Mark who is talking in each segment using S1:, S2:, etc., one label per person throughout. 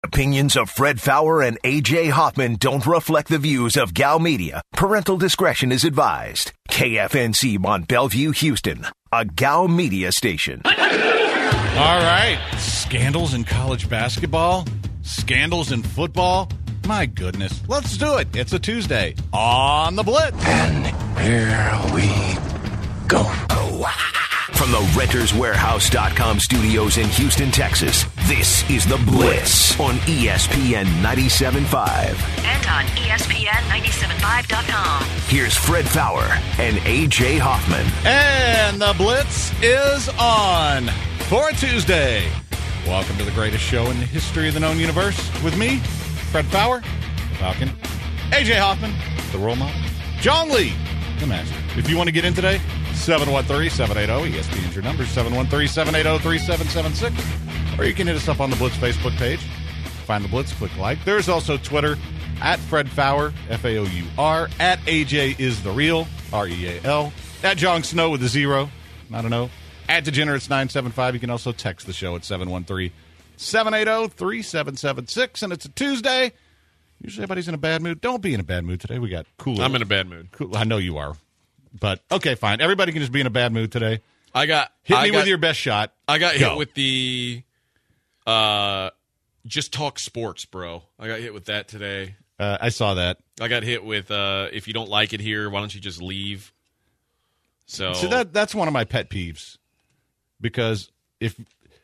S1: Opinions of Fred Fowler and A.J. Hoffman don't reflect the views of Gal Media. Parental discretion is advised. KFNC Mont Bellevue, Houston, a Gal Media station.
S2: All right. Scandals in college basketball? Scandals in football? My goodness. Let's do it. It's a Tuesday on The Blitz.
S3: And here we go.
S1: From the RentersWarehouse.com studios in Houston, Texas, this is The Blitz on ESPN 97.5.
S4: And on ESPN975.com.
S1: Here's Fred Fowler and A.J. Hoffman.
S2: And The Blitz is on for a Tuesday. Welcome to the greatest show in the history of the known universe with me, Fred Fowler, the Falcon, A.J. Hoffman, the role model, John Lee, the master. If you want to get in today, 713-780, ESPN's your number, 713-780-3776. Or you can hit us up on the Blitz Facebook page. Find the Blitz, click like. There's also Twitter, at Fred Fowler, F-A-O-U-R, at AJ is the real, R-E-A-L, at John Snow with a 0, not an O, at Degenerates975. You can also text the show at 713-780-3776. And it's a Tuesday. Usually everybody's in a bad mood. Don't be in a bad mood today. We got cooler.
S5: I'm in a bad mood.
S2: Cool. I know you are. But, okay, fine. Everybody can just be in a bad mood today.
S5: Hit
S2: me with your best shot.
S5: I got hit with the just talk sports, bro. I got hit with that today.
S2: I saw that.
S5: I got hit with if you don't like it here, why don't you just leave? So
S2: that's one of my pet peeves. Because if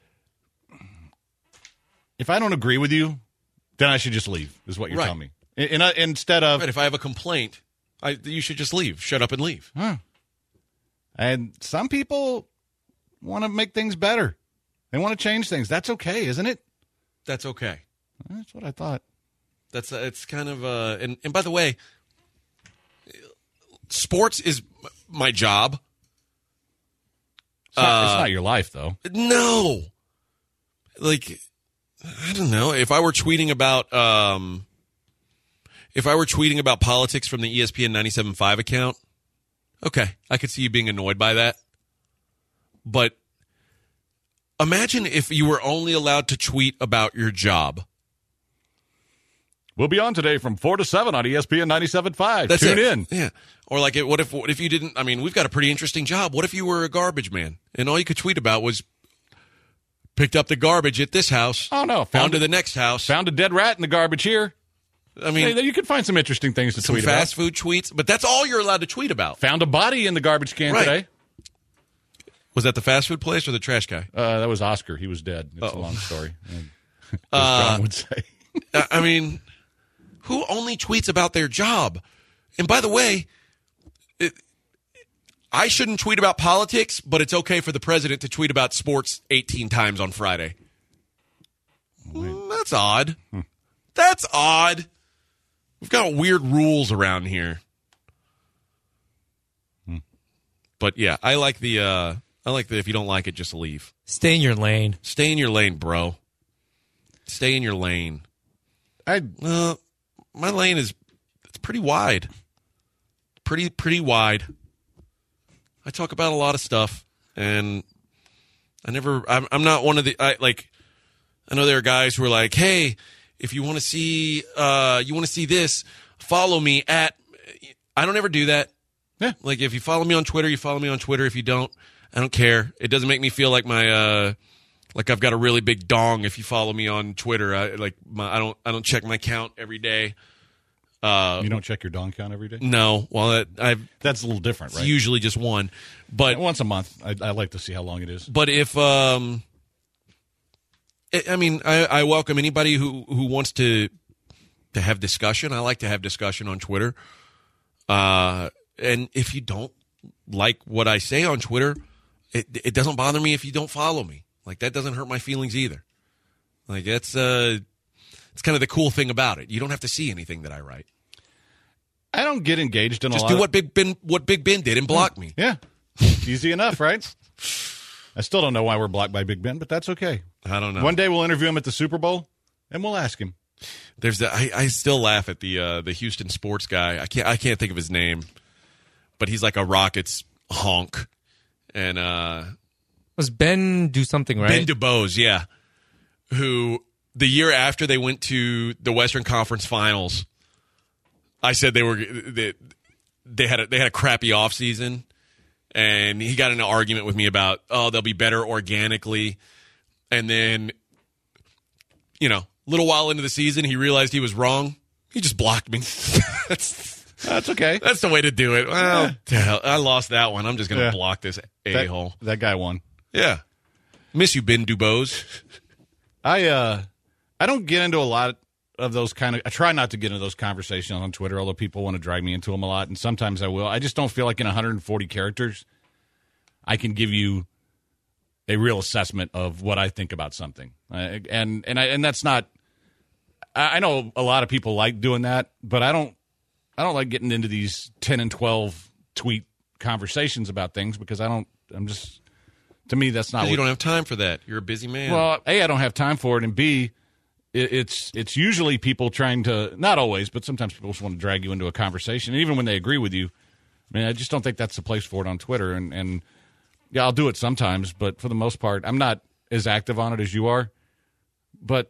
S2: I don't agree with you, then I should just leave, is what you're telling me. Instead of...
S5: Right, if I have a complaint, you should just leave. Shut up and leave.
S2: Huh. And some people want to make things better. They want to change things. That's okay, isn't it?
S5: That's okay.
S2: That's what I thought.
S5: It's kind of and by the way, sports is my job.
S2: It's not your life, though.
S5: No. Like, I don't know. If I were tweeting about politics from the ESPN 97.5 account, okay, I could see you being annoyed by that. But imagine if you were only allowed to tweet about your job.
S2: We'll be on today from 4 to 7 on ESPN 97.5. Tune in.
S5: Yeah. Or like, what if you didn't? I mean, we've got a pretty interesting job. What if you were a garbage man and all you could tweet about was picked up the garbage at this house?
S2: Oh no!
S5: Found to the next house.
S2: Found a dead rat in the garbage here.
S5: I mean,
S2: you can find some interesting things to tweet about.
S5: Some fast food tweets, but that's all you're allowed to tweet about.
S2: Found a body in the garbage can today.
S5: Was that the fast food place or the trash guy?
S2: That was Oscar. He was dead. It's a long story. As John would say.
S5: I mean, who only tweets about their job? And by the way, I shouldn't tweet about politics, but it's okay for the president to tweet about sports 18 times on Friday. That's odd. That's odd. We've got weird rules around here. But yeah, I like the if you don't like it, just leave.
S6: Stay in your lane.
S5: Stay in your lane, bro. Stay in your lane. My lane it's pretty wide. Pretty wide. I talk about a lot of stuff, and I'm not one of the I know there are guys who are like, hey, if you want to see this, follow me at. I don't ever do that.
S2: Yeah.
S5: Like if you follow me on Twitter, you follow me on Twitter. If you don't, I don't care. It doesn't make me feel like like I've got a really big dong. If you follow me on Twitter, I don't check my count every day.
S2: You don't check your dong count every day?
S5: No. Well,
S2: that's a little different, right?
S5: It's usually just one, but
S2: once a month. I like to see how long it is.
S5: But if I welcome anybody who wants to have discussion. I like to have discussion on Twitter. And if you don't like what I say on Twitter, it doesn't bother me if you don't follow me. Like that doesn't hurt my feelings either. Like that's it's kind of the cool thing about it. You don't have to see anything that I write.
S2: I don't get engaged in
S5: just
S2: a lot.
S5: Just do what Big Ben did and block me.
S2: Yeah, easy enough, right? I still don't know why we're blocked by Big Ben, but that's okay.
S5: I don't know.
S2: One day we'll interview him at the Super Bowl, and we'll ask him.
S5: I still laugh at the Houston sports guy. I can't think of his name, but he's like a Rockets honk, and
S6: was Ben do something right?
S5: Ben DuBose, yeah. Who the year after they went to the Western Conference Finals, I said they had a crappy offseason, and he got in an argument with me about, they'll be better organically. And then, a little while into the season, he realized he was wrong. He just blocked me.
S2: That's okay.
S5: That's the way to do it. Well, I lost that one. I'm just going to block this a-hole.
S2: That guy won.
S5: Yeah. Miss you, Ben Dubose.
S2: I don't get into a lot of those I try not to get into those conversations on Twitter, although people want to drag me into them a lot, and sometimes I will. I just don't feel like in 140 characters I can give you a real assessment of what I think about something. And that's not – I know a lot of people like doing that, but I don't like getting into these 10 and 12 tweet conversations about things because to me, that's not.
S5: You don't have time for that. You're a busy man.
S2: Well, A, I don't have time for it, and B, it's usually people trying to, not always, but sometimes people just want to drag you into a conversation, and even when they agree with you. I mean, I just don't think that's the place for it on Twitter, and yeah, I'll do it sometimes, but for the most part, I'm not as active on it as you are. But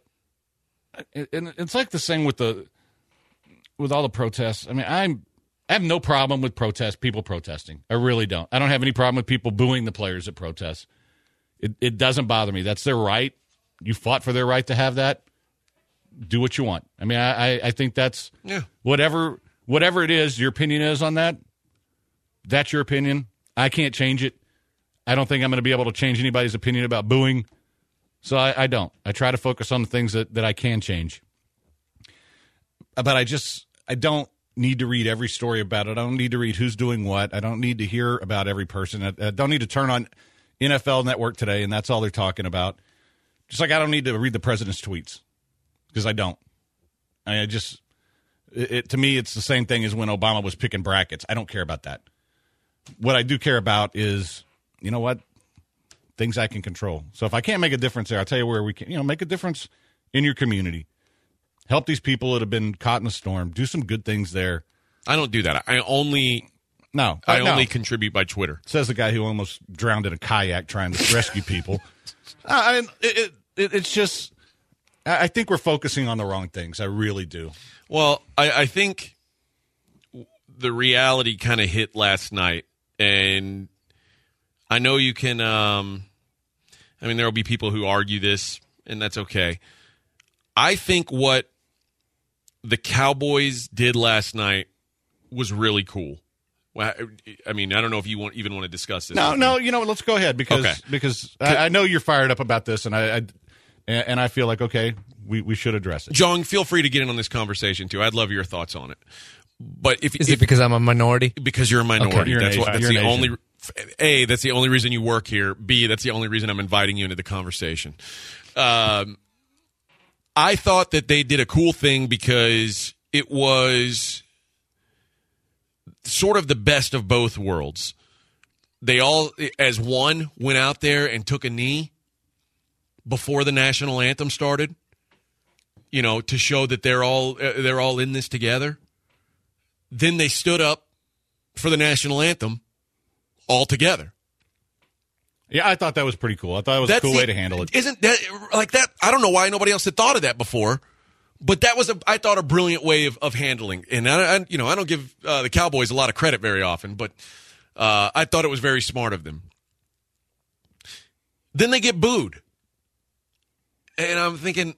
S2: it's like the same with all the protests. I mean, I have no problem with people protesting. I really don't. I don't have any problem with people booing the players that protest. It doesn't bother me. That's their right. You fought for their right to have that. Do what you want. I mean, I think that's whatever it is, your opinion is on that. That's your opinion. I can't change it. I don't think I'm going to be able to change anybody's opinion about booing. So I don't. I try to focus on the things that I can change. But I don't need to read every story about it. I don't need to read who's doing what. I don't need to hear about every person. I don't need to turn on NFL Network today, and that's all they're talking about. Just like I don't need to read the president's tweets, because I don't. To me, it's the same thing as when Obama was picking brackets. I don't care about that. What I do care about is, you know what, things I can control. So if I can't make a difference there, I'll tell you where we can, make a difference in your community. Help these people that have been caught in a storm. Do some good things there.
S5: I don't do that. I only contribute by Twitter.
S2: Says the guy who almost drowned in a kayak trying to rescue people. It's just, I think we're focusing on the wrong things. I really do.
S5: Well, I think the reality kind of hit last night, and I know you can. There will be people who argue this, and that's okay. I think what the Cowboys did last night was really cool. Well, I don't know if you even want to discuss this.
S2: No. Let's go ahead because I know you're fired up about this, and I feel like we should address it.
S5: John, feel free to get in on this conversation too. I'd love your thoughts on it. But is
S4: it because I'm a minority?
S5: Because you're a minority.
S2: Okay,
S5: That's the only. A, that's the only reason you work here. B, that's the only reason I'm inviting you into the conversation. I thought that they did a cool thing because it was sort of the best of both worlds. They all, as one, went out there and took a knee before the national anthem started, to show that they're all in this together. Then they stood up for the national anthem all together.
S2: Yeah, I thought that was pretty cool. I thought it was a cool way to handle it.
S5: Isn't that like that? I don't know why nobody else had thought of that before, but that was I thought a brilliant way of handling. And I don't give the Cowboys a lot of credit very often, but I thought it was very smart of them. Then they get booed, and I'm thinking,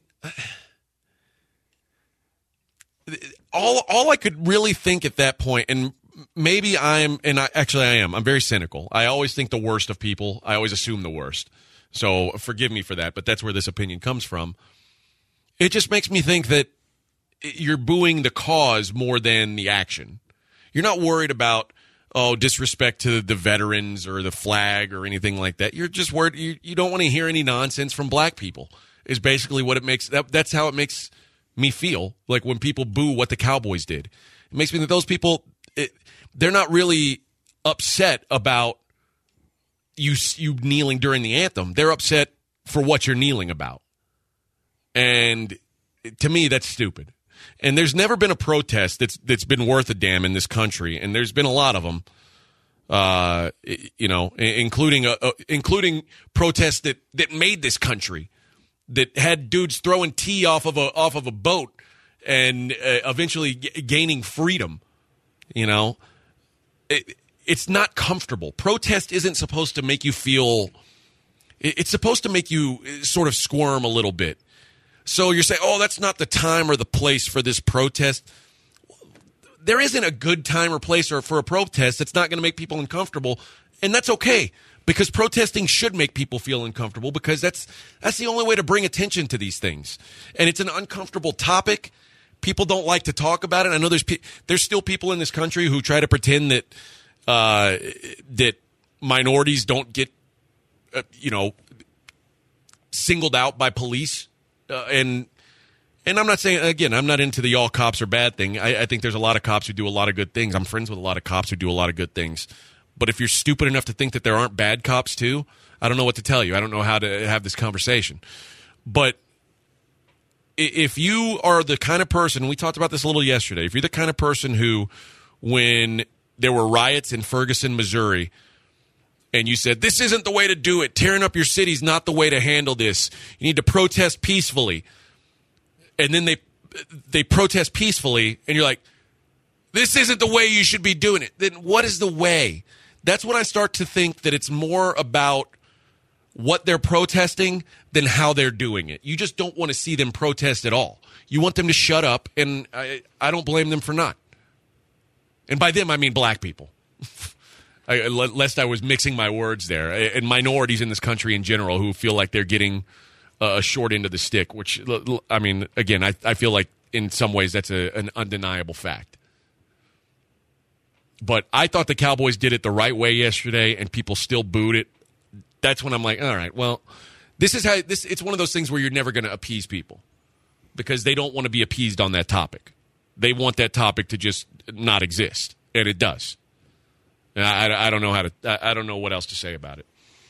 S5: all I could really think at that point, and maybe I am. I'm very cynical. I always think the worst of people. I always assume the worst. So forgive me for that, but that's where this opinion comes from. It just makes me think that you're booing the cause more than the action. You're not worried about, disrespect to the veterans or the flag or anything like that. You're just worried. You don't want to hear any nonsense from black people is basically what it makes. That's how it makes me feel, like when people boo what the Cowboys did. It makes me think those people, they're not really upset about you kneeling during the anthem. They're upset for what you're kneeling about. And to me, that's stupid. And there's never been a protest that's been worth a damn in this country, and there's been a lot of them, including protests that made this country. that had dudes throwing tea off of a boat and eventually gaining freedom. You know, it's not comfortable. Protest isn't supposed to make you feel. It's supposed to make you sort of squirm a little bit. So you're saying, oh, that's not the time or the place for this protest. There isn't a good time or place for a protest that's not going to make people uncomfortable, and that's okay. Because protesting should make people feel uncomfortable, because that's the only way to bring attention to these things. And it's an uncomfortable topic. People don't like to talk about it. I know there's still people in this country who try to pretend that that minorities don't get singled out by police. And I'm not saying, again, I'm not into the all cops are bad thing. I think there's a lot of cops who do a lot of good things. I'm friends with a lot of cops who do a lot of good things. But if you're stupid enough to think that there aren't bad cops too, I don't know what to tell you. I don't know how to have this conversation. But if you are the kind of person, we talked about this a little yesterday, if you're the kind of person who, when there were riots in Ferguson, Missouri, and you said, this isn't the way to do it, tearing up your city is not the way to handle this, you need to protest peacefully, and then they protest peacefully, and you're like, this isn't the way you should be doing it, then what is the way? That's when I start to think that it's more about what they're protesting than how they're doing it. You just don't want to see them protest at all. You want them to shut up, and I don't blame them for not. And by them, I mean black people. Lest I was mixing my words there. And minorities in this country in general who feel like they're getting a short end of the stick, which, I mean, again, I feel like in some ways that's an undeniable fact. But I thought the Cowboys did it the right way yesterday, and people still booed it. That's when I'm like, all right, well, it's one of those things where you're never going to appease people because they don't want to be appeased on that topic. They want that topic to just not exist, and it does. And I don't know I don't know what else to say about it.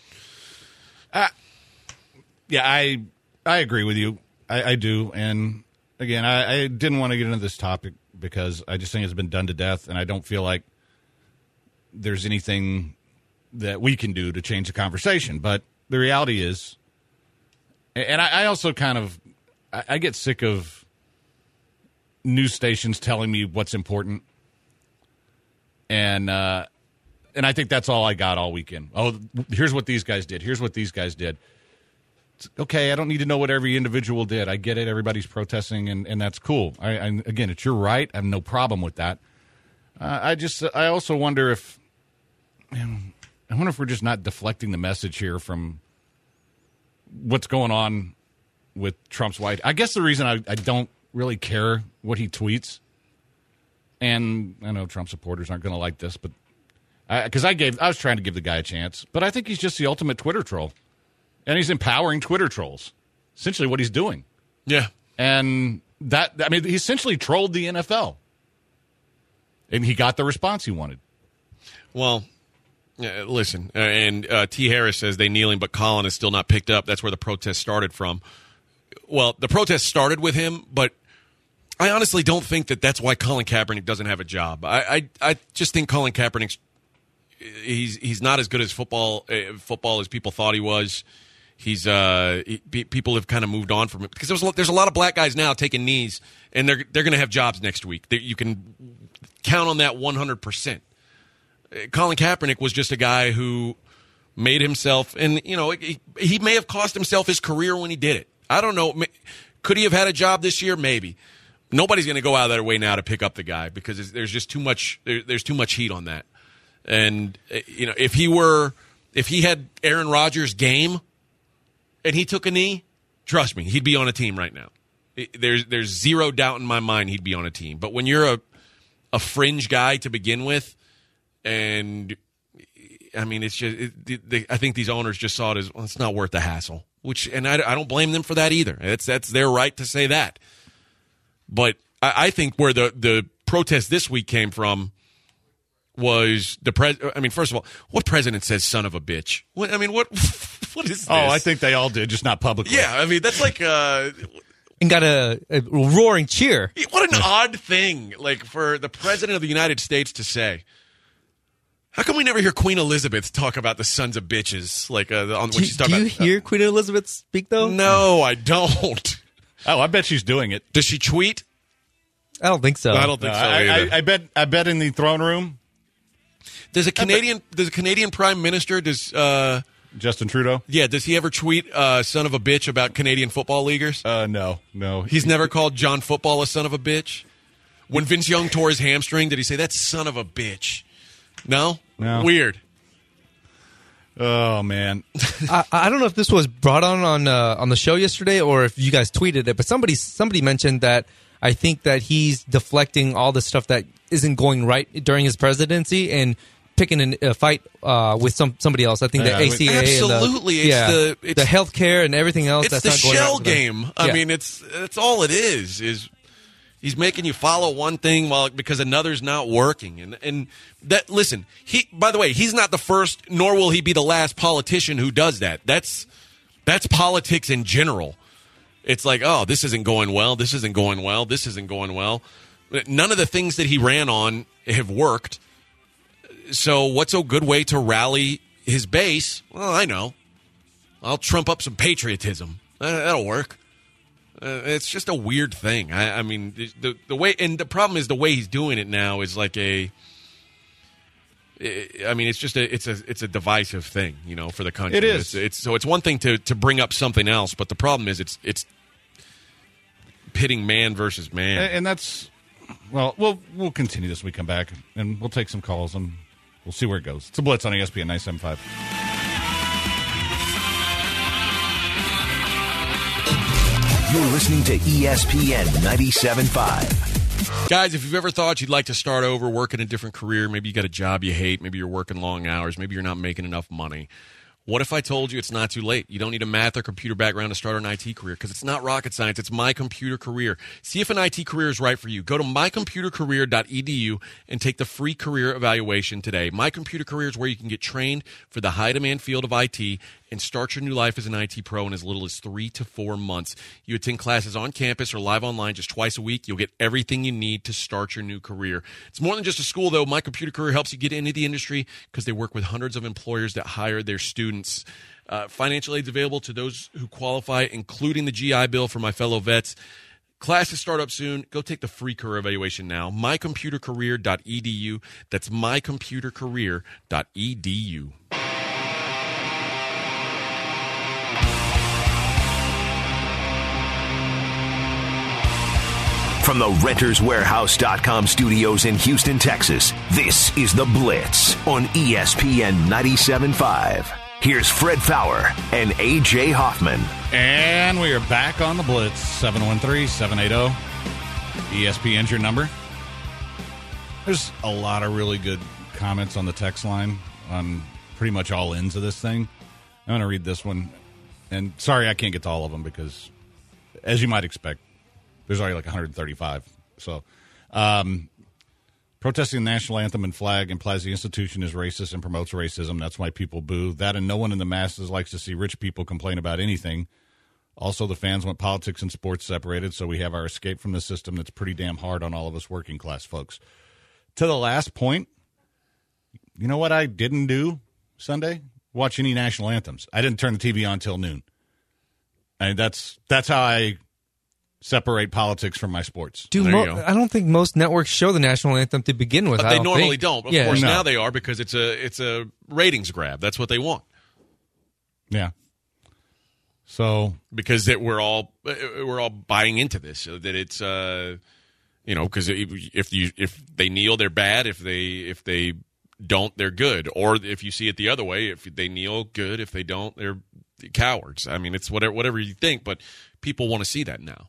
S2: Yeah, I agree with you. I do. And again, I didn't want to get into this topic because I just think it's been done to death, and I don't feel like there's anything that we can do to change the conversation. But the reality is, and I also I get sick of news stations telling me what's important. And I think that's all I got all weekend. Oh, here's what these guys did. Here's what these guys did. Okay, I don't need to know what every individual did. I get it. Everybody's protesting, and that's cool. Again, it's your right. I have no problem with that. I also wonder if, we're just not deflecting the message here from what's going on with Trump's White. I guess the reason I don't really care what he tweets, and I know Trump supporters aren't going to like this, but because I was trying to give the guy a chance, but I think he's just the ultimate Twitter troll. And he's empowering Twitter trolls. Essentially what he's doing.
S5: Yeah.
S2: And he essentially trolled the NFL. And he got the response he wanted.
S5: Well, listen, and T. Harris says they kneeling, but Colin is still not picked up. That's where the protest started from. Well, the protest started with him, but I honestly don't think that that's why Colin Kaepernick doesn't have a job. I just think Colin Kaepernick, he's not as good as football as people thought he was. People have kind of moved on from it because there's a lot of black guys now taking knees, and they're going to have jobs next week. You can count on that 100%. Colin Kaepernick was just a guy who made himself, and he may have cost himself his career when he did it. I don't know. Could he have had a job this year? Maybe. Nobody's going to go out of their way now to pick up the guy because there's just too much. There's too much heat on that. And if he had Aaron Rodgers' game and he took a knee, trust me, he'd be on a team right now. There's zero doubt in my mind he'd be on a team. But when you're a fringe guy to begin with, and I mean, it's just I think these owners just saw it as, well, it's not worth the hassle. And I don't blame them for that either. That's their right to say that. But I think where the protest this week came from was first of all, what president says "son of a bitch"? What is this?
S2: Oh, I think they all did, just not publicly.
S5: Yeah, I mean that's like
S4: and got a roaring cheer.
S5: What an odd thing, like for the president of the United States to say. How come we never hear Queen Elizabeth talk about the sons of bitches? Like when she's talking
S4: do you
S5: about,
S4: hear Queen Elizabeth speak, though?
S5: No, I don't.
S2: Oh, I bet she's doing it.
S5: Does she tweet?
S4: I don't think so.
S5: I don't think so either.
S2: I bet in the throne room.
S5: Does a Canadian Prime Minister,
S2: Justin Trudeau?
S5: Yeah, does he ever tweet son of a bitch about Canadian football leaguers?
S2: No.
S5: He's never called John Football a son of a bitch? When Vince Young tore his hamstring, did he say, that son of a bitch? No? Weird.
S2: Oh, man.
S4: I don't know if this was brought on the show yesterday or if you guys tweeted it, but somebody mentioned that I think that he's deflecting all the stuff that isn't going right during his presidency and picking a fight with somebody else. I think the ACA
S5: absolutely.
S4: And the healthcare and everything else.
S5: It's
S4: that's
S5: the
S4: not going
S5: shell
S4: right
S5: game. I mean, it's all it is he's making you follow one thing because another's not working. And that, listen, by the way, he's not the first, nor will he be the last politician who does that. That's politics in general. It's like, oh, this isn't going well. This isn't going well. This isn't going well. None of the things that he ran on have worked. So what's a good way to rally his base? Well, I know. I'll trump up some patriotism. That'll work. It's just a weird thing. I mean, the way, and the problem is the way he's doing it now is like it's just it's a divisive thing, for the country.
S2: It is.
S5: So it's one thing to bring up something else, but the problem is it's pitting man versus man.
S2: And that's, well, we'll continue this when we come back, and we'll take some calls, and we'll see where it goes. It's a Blitz on ESPN 97.5.
S1: You're listening to ESPN 97.5.
S5: Guys, if you've ever thought you'd like to start over, work in a different career, maybe you got a job you hate, maybe you're working long hours, maybe you're not making enough money. What if I told you it's not too late? You don't need a math or computer background to start an IT career because it's not rocket science. It's My Computer Career. See if an IT career is right for you. Go to mycomputercareer.edu and take the free career evaluation today. My Computer Career is where you can get trained for the high-demand field of IT and start your new life as an IT pro in as little as 3 to 4 months. You attend classes on campus or live online just twice a week. You'll get everything you need to start your new career. It's more than just a school, though. My Computer Career helps you get into the industry because they work with hundreds of employers that hire their students. Financial aid's available to those who qualify, including the GI Bill for my fellow vets. Classes start up soon. Go take the free career evaluation now. mycomputercareer.edu. That's mycomputercareer.edu.
S1: From the RentersWarehouse.com studios in Houston, Texas, this is The Blitz on ESPN 97.5. Here's Fred Faour and A.J. Hoffman.
S2: And we are back on The Blitz, 713-780. ESPN's your number. There's a lot of really good comments on the text line on pretty much all ends of this thing. I'm going to read this one. And sorry I can't get to all of them because, as you might expect, there's already like 135. So, protesting the national anthem and flag implies the institution is racist and promotes racism. That's why people boo. That and no one in the masses likes to see rich people complain about anything. Also, the fans want politics and sports separated, so we have our escape from the system that's pretty damn hard on all of us working class folks. To the last point, you know what I didn't do Sunday? Watch any national anthems. I didn't turn the TV on till noon. And that's how I separate politics from my sports.
S4: Dude, I don't think most networks show the national anthem to begin with.
S5: But they normally don't. Of course, now they are because it's a ratings grab. That's what they want.
S2: Yeah. So
S5: because we're all buying into this, so that it's because if they kneel, they're bad. If they don't, they're good. Or if you see it the other way, if they kneel, good. If they don't, they're cowards. I mean, it's whatever you think, but people want to see that now.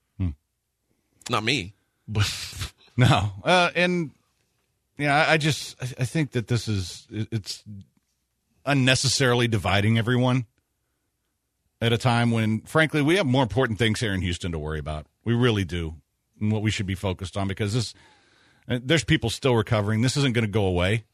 S5: Not me, but
S2: no. And yeah, I think that it's unnecessarily dividing everyone at a time when, frankly, we have more important things here in Houston to worry about. We really do, and what we should be focused on, because there's people still recovering. This isn't going to go away,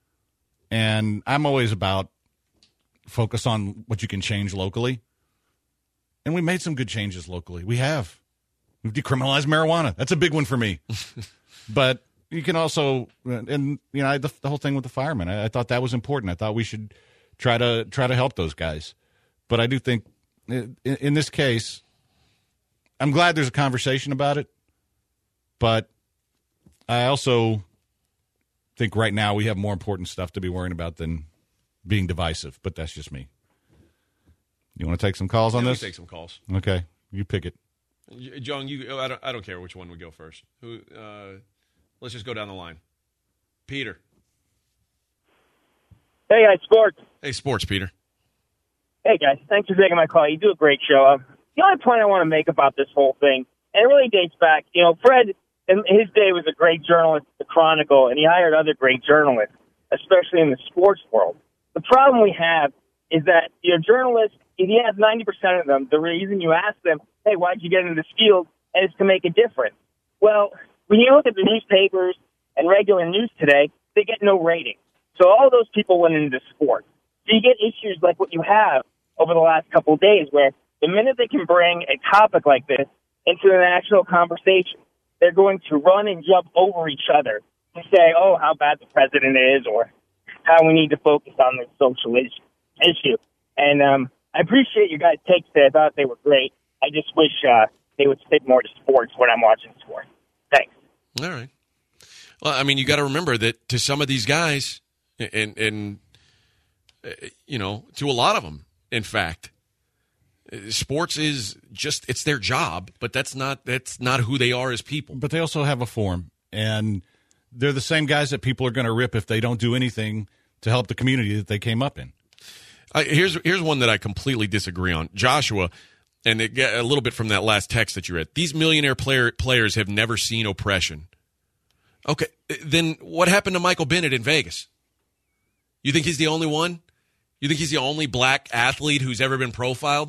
S2: and I'm always about focus on what you can change locally, and we made some good changes locally. We have. We've decriminalized marijuana. That's a big one for me. But you can also, and the whole thing with the firemen, I thought that was important. I thought we should try to help those guys. But I do think in this case, I'm glad there's a conversation about it. But I also think right now we have more important stuff to be worrying about than being divisive. But that's just me. You want to take some calls on this?
S5: Take some calls.
S2: Okay, you pick it.
S5: John, I don't care which one we go first. Let's just go down the line. Peter.
S6: Hey, guys, sports.
S5: Hey, sports, Peter.
S6: Hey, guys, thanks for taking my call. You do a great show. The only point I want to make about this whole thing, and it really dates back, Fred, in his day, was a great journalist at the Chronicle, and he hired other great journalists, especially in the sports world. The problem we have is that, journalists, if you have 90% of them, the reason you ask them, hey, why'd you get into this field, and it's to make a difference. Well, when you look at the newspapers and regular news today, they get no rating. So all those people went into sports. So you get issues like what you have over the last couple of days, where the minute they can bring a topic like this into the national conversation, they're going to run and jump over each other to say, oh, how bad the president is, or how we need to focus on this social issue. And I appreciate you guys' takes today. I thought they were great. I just wish they would stick more to sports when I'm watching sports. Thanks.
S5: All right. Well, I mean, you got to remember that to some of these guys, and to a lot of them, in fact, sports is it's their job, but that's not who they are as people.
S2: But they also have a form, and they're the same guys that people are going to rip if they don't do anything to help the community that they came up in.
S5: Here's one that I completely disagree on. Joshua, and a little bit from that last text that you read, these millionaire players have never seen oppression. Okay, then what happened to Michael Bennett in Vegas? You think he's the only one? You think he's the only black athlete who's ever been profiled?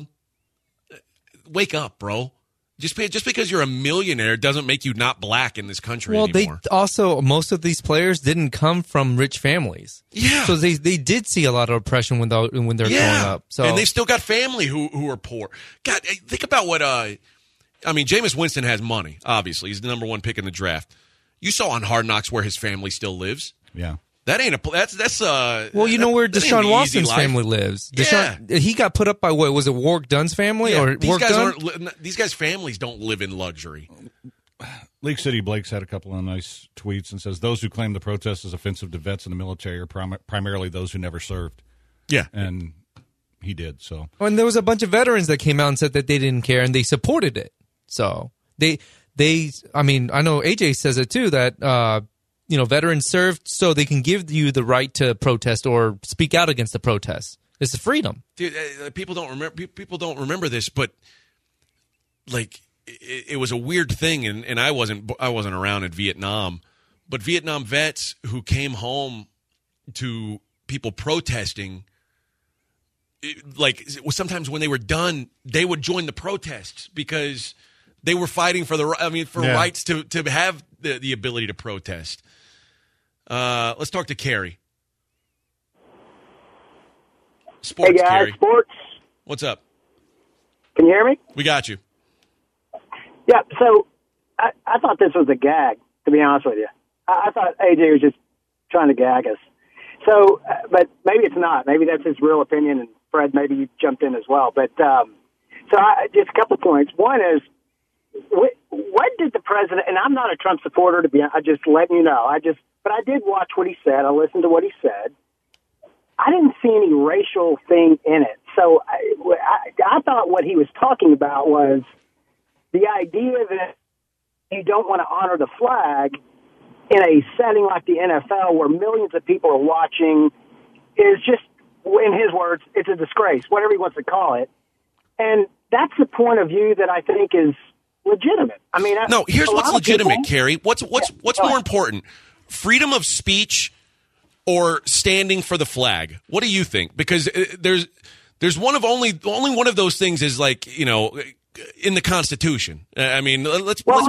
S5: Wake up, bro. Just because you're a millionaire doesn't make you not black in this country anymore.
S4: Most of these players didn't come from rich families.
S5: Yeah.
S4: So they did see a lot of oppression when they're growing up. So,
S5: and they still got family who are poor. God, think about what Jameis Winston has money, obviously. He's the number one pick in the draft. You saw on Hard Knocks where his family still lives.
S2: Yeah.
S5: That ain't that's
S4: well, you know where Deshaun Watson's family lives. He got put up by what was it, Warwick Dunn's family
S5: these guys' families don't live in luxury.
S2: League City Blake's had a couple of nice tweets and says those who claim the protest is offensive to vets in the military are primarily those who never served.
S5: Yeah,
S2: and he did. So,
S4: and there was a bunch of veterans that came out and said that they didn't care and they supported it. So I know AJ says it too that. Veterans served so they can give you the right to protest or speak out against the protest. It's a freedom.
S5: Dude, people don't remember this, but like it was a weird thing, and I wasn't around in Vietnam, but Vietnam vets who came home to people protesting, sometimes when they were done, they would join the protests because they were fighting for rights to have the ability to protest. Let's talk to Carrie. Sports,
S7: hey guys,
S5: Carrie.
S7: Sports.
S5: What's up?
S7: Can you hear me?
S5: We got you.
S7: Yeah, so I thought this was a gag, to be honest with you. I thought AJ was just trying to gag us. So, but maybe it's not. Maybe that's his real opinion, and Fred, maybe you jumped in as well. But just a couple of points. One is, what did the president, and I'm not a Trump supporter, to be honest, I just letting you know, but I did watch what he said. I listened to what he said. I didn't see any racial thing in it. So I thought what he was talking about was the idea that you don't want to honor the flag in a setting like the NFL where millions of people are watching is just, in his words, it's a disgrace, whatever he wants to call it. And that's the point of view that I think is legitimate. I mean,
S5: no, here's what's legitimate, Carrie. What's more important? Freedom of speech or standing for the flag? What do you think? Because there's only one of those things is in the Constitution. I mean, let's.
S7: Okay.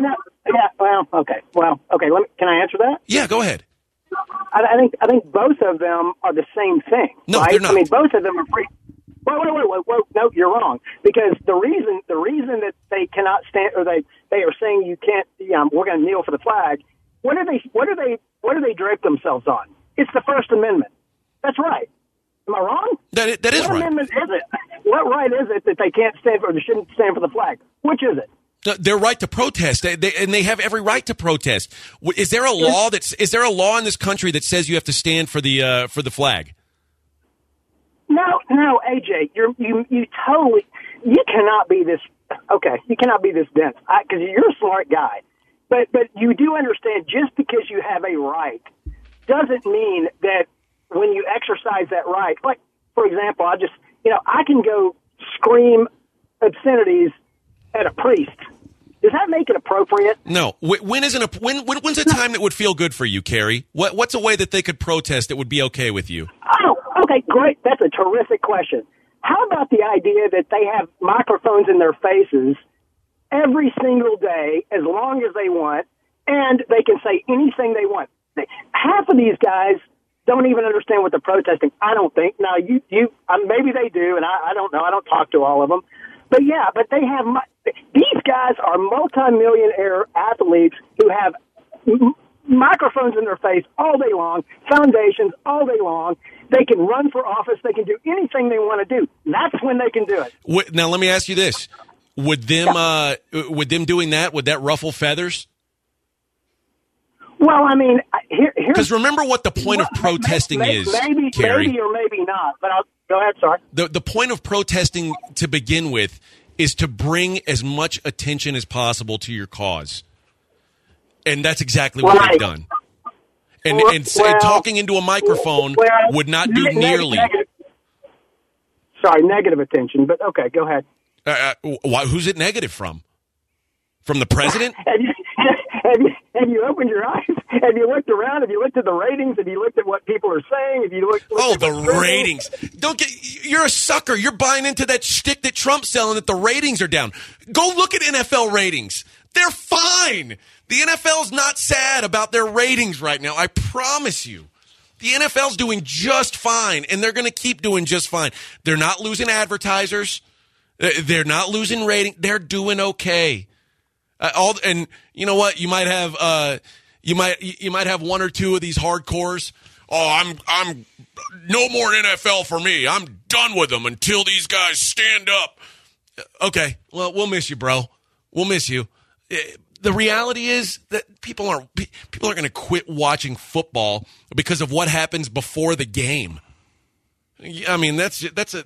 S7: Can I answer that?
S5: Yeah, go ahead.
S7: I think both of them are the same thing.
S5: No,
S7: right?
S5: they're not.
S7: I mean, both of them are free. Wait, no, you're wrong. Because the reason that they cannot stand, or they are saying you can't, we're going to kneel for the flag, What do they drape themselves on? It's the First Amendment. That's right. Am I wrong?
S5: That is
S7: what
S5: right.
S7: What amendment is it? What right is it that they can't stand for, or they shouldn't stand for the flag? Which is it?
S5: Their right to protest, and they have every right to protest. Is there a law is there a law in this country that says you have to stand for the flag?
S7: No, AJ, you totally, you cannot be this. Okay, you cannot be this dense because you're a smart guy, but you do understand just because you have a right doesn't mean that when you exercise that right, like for example, I can go scream obscenities at a priest. Does that make it appropriate?
S5: No. When's a time that would feel good for you, Kerry? What's a way that they could protest that would be okay with you?
S7: Oh, okay, great. That's a terrific question. How about the idea that they have microphones in their faces every single day as long as they want, and they can say anything they want? Half of these guys don't even understand what they're protesting, I don't think. Now, maybe they do, and I don't know. I don't talk to all of them. But yeah, they have these guys are multi-millionaire athletes who have microphones in their face all day long, foundations all day long. They can run for office. They can do anything they want to do. That's when they can do it.
S5: Now, let me ask you this: would them doing that, would that ruffle feathers?
S7: Well, I mean,
S5: because remember what the point of protesting is, Kerry.
S7: Maybe or maybe not. But go ahead. Sorry.
S5: The point of protesting to begin with is to bring as much attention as possible to your cause, and that's exactly what they've done. And talking into a microphone would not do nearly.
S7: Negative attention. But okay, go ahead.
S5: Who's it negative from? From the president?
S7: Have you opened your eyes? Have you looked around? Have you looked at the ratings? Have you looked at what people are saying? Have you looked
S5: at the ratings? You're a sucker. You're buying into that shtick that Trump's selling that the ratings are down. Go look at NFL ratings. They're fine. The NFL's not sad about their ratings right now. I promise you. The NFL's doing just fine, and they're going to keep doing just fine. They're not losing advertisers. They're not losing ratings. They're doing okay. And you know what? You might have you might have one or two of these hardcores. Oh, I'm no more NFL for me. I'm done with them until these guys stand up. Okay, well, we'll miss you, bro. We'll miss you. The reality is that people aren't going to quit watching football because of what happens before the game. I mean, that's a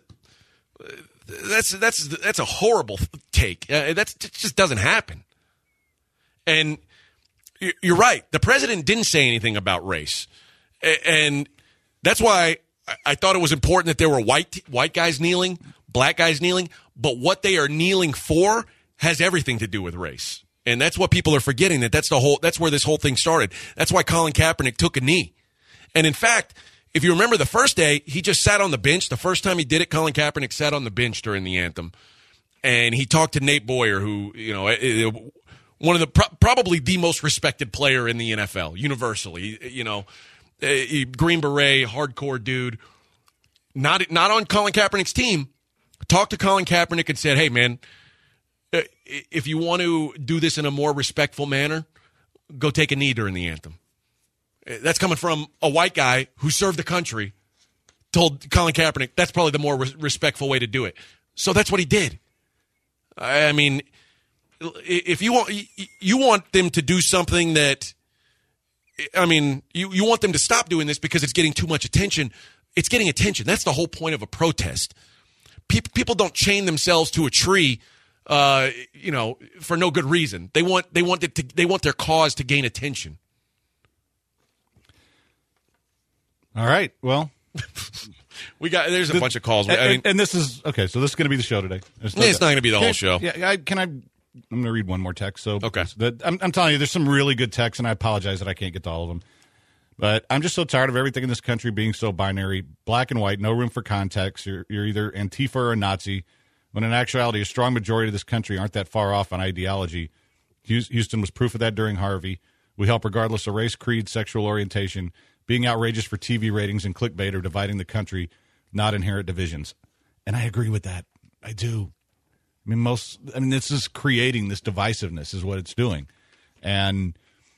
S5: horrible take. That just doesn't happen. And you're right. The president didn't say anything about race. And that's why I thought it was important that there were white guys kneeling, black guys kneeling. But what they are kneeling for has everything to do with race. And that's what people are forgetting, that's where this whole thing started. That's why Colin Kaepernick took a knee. And in fact, if you remember the first day, he just sat on the bench. The first time he did it, Colin Kaepernick sat on the bench during the anthem. And he talked to Nate Boyer, who, one of the probably the most respected player in the NFL, universally. Green Beret, hardcore dude. Not on Colin Kaepernick's team. Talked to Colin Kaepernick and said, hey, man, if you want to do this in a more respectful manner, go take a knee during the anthem. That's coming from a white guy who served the country, told Colin Kaepernick that's probably the more respectful way to do it. So that's what he did. I mean, if you want them to do something that, I mean, you want them to stop doing this because it's getting too much attention. It's getting attention. That's the whole point of a protest. People don't chain themselves to a tree, for no good reason. They want their cause to gain attention.
S2: All right. Well,
S5: there's a bunch of calls.
S2: And this is okay. So this is going to be the show today.
S5: It's not going to be the whole show.
S2: Yeah. I'm going to read one more text. So
S5: okay.
S2: I'm telling you, there's some really good texts, and I apologize that I can't get to all of them. But I'm just so tired of everything in this country being so binary, black and white, no room for context. You're either Antifa or a Nazi, when in actuality, a strong majority of this country aren't that far off on ideology. Houston was proof of that during Harvey. We help regardless of race, creed, sexual orientation. Being outrageous for TV ratings and clickbait are dividing the country, not inherent divisions. And I agree with that. I do. I mean, this is creating this divisiveness is what it's doing. And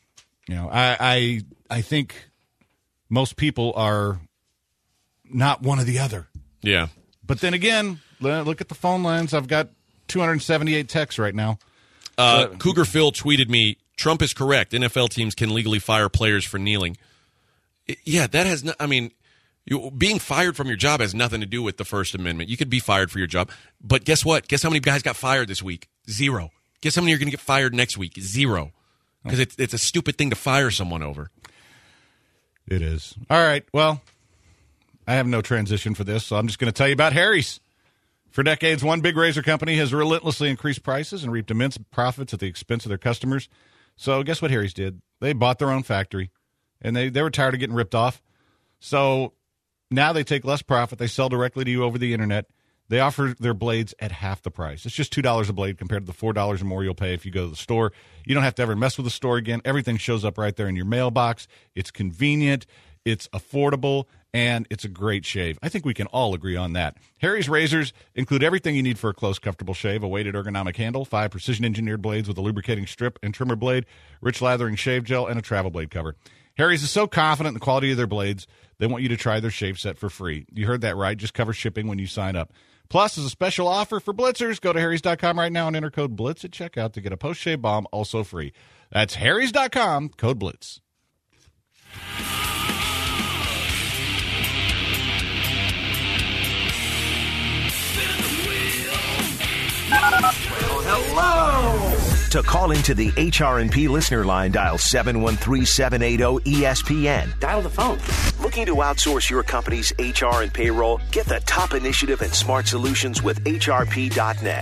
S2: You know, I think most people are not one or the other.
S5: Yeah.
S2: But then again, look at the phone lines. I've got 278 texts right now.
S5: Cougar Phil tweeted me, Trump is correct. NFL teams can legally fire players for kneeling. Yeah, that has no, I mean, being fired from your job has nothing to do with the First Amendment. You could be fired for your job. But guess what? Guess how many guys got fired this week? 0. Guess how many are going to get fired next week? 0. Because it's a stupid thing to fire someone over.
S2: It is. All right, well, I have no transition for this, so I'm just going to tell you about Harry's. For decades, one big razor company has relentlessly increased prices and reaped immense profits at the expense of their customers. So guess what Harry's did? They bought their own factory, and they were tired of getting ripped off. So now they take less profit. They sell directly to you over the internet. They offer their blades at half the price. It's just $2 a blade compared to the $4 or more you'll pay if you go to the store. You don't have to ever mess with the store again. Everything shows up right there in your mailbox. It's convenient. It's affordable. And it's a great shave. I think we can all agree on that. Harry's razors include everything you need for a close, comfortable shave: a weighted ergonomic handle, 5 precision-engineered blades with a lubricating strip and trimmer blade, rich lathering shave gel, and a travel blade cover. Harry's is so confident in the quality of their blades, they want you to try their shave set for free. You heard that right. Just cover shipping when you sign up. Plus, as a special offer for Blitzers, go to harrys.com right now and enter code BLITZ at checkout to get a post-shave balm also free. That's harrys.com, code BLITZ.
S1: To call into the HR&P listener line, dial 713-780-ESPN.
S8: Dial the phone.
S1: Looking to outsource your company's HR and payroll? Get the top initiative and smart solutions with HRP.net.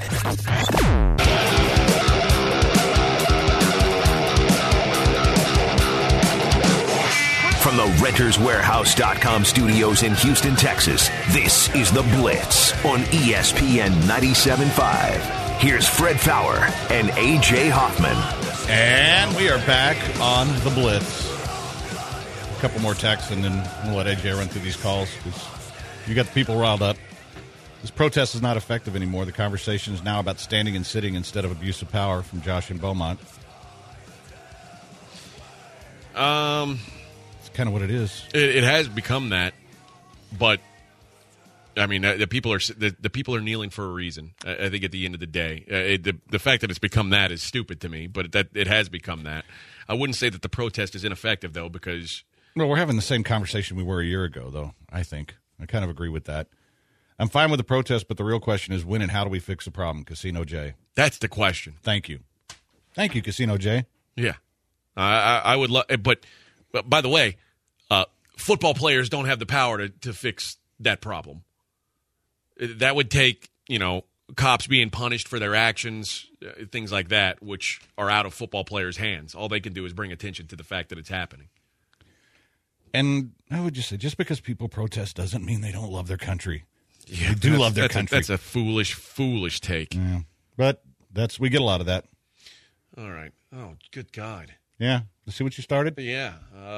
S1: From the RentersWarehouse.com studios in Houston, Texas, this is The Blitz on ESPN 97.5. Here's Fred Faour and A.J. Hoffman.
S2: And we are back on The Blitz. A couple more texts, and then we'll let A.J. run through these calls, because you got the people riled up. This protest is not effective anymore. The conversation is now about standing and sitting instead of abuse of power, from Josh in Beaumont. It's kind of what it is.
S5: It has become that, but I mean, the people are kneeling for a reason. I think at the end of the day, the fact that it's become that is stupid to me. But that it has become that. I wouldn't say that the protest is ineffective, though, because
S2: well, we're having the same conversation we were a year ago, though. I think I kind of agree with that. I'm fine with the protest, but the real question is when and how do we fix the problem? Casino J.
S5: That's the question.
S2: Thank you, Casino J.
S5: Yeah, I would love, but by the way, football players don't have the power to fix that problem. That would take, cops being punished for their actions, things like that, which are out of football players' hands. All they can do is bring attention to the fact that it's happening.
S2: And I would just say, just because people protest doesn't mean they don't love their country. Yeah, they do love their country.
S5: That's a foolish, foolish take.
S2: Yeah. But we get a lot of that.
S5: All right. Oh, good God.
S2: Yeah. Let's see what you started?
S5: Yeah.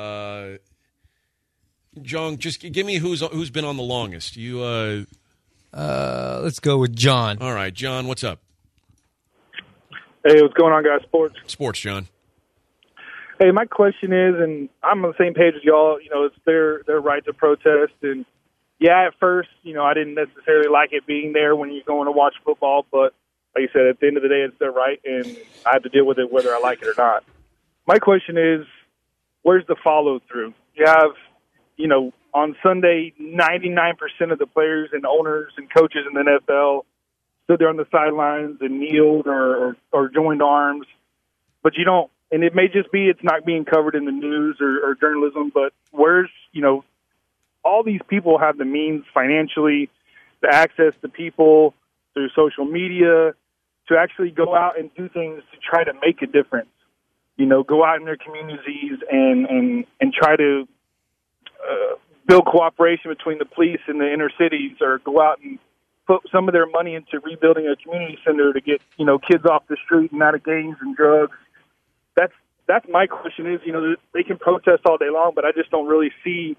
S5: John, just give me who's been on the longest. You.
S4: Let's go with John.
S5: All right, John, what's up?
S9: Hey, what's going on, guys?
S5: Sports, John.
S9: Hey, my question is, and I'm on the same page as y'all, it's their right to protest. And, yeah, at first, I didn't necessarily like it being there when you're going to watch football. But, like you said, at the end of the day, it's their right, and I have to deal with it whether I like it or not. My question is, where's the follow-through? You have, on Sunday, 99% of the players and owners and coaches in the NFL stood there on the sidelines and kneeled or joined arms. But you don't, and it may just be it's not being covered in the news or journalism, but where's, all these people have the means financially to access the people through social media to actually go out and do things to try to make a difference. Go out in their communities and try to build cooperation between the police and the inner cities, or go out and put some of their money into rebuilding a community center to get, kids off the street and out of gangs and drugs. That's my question is, they can protest all day long, but I just don't really see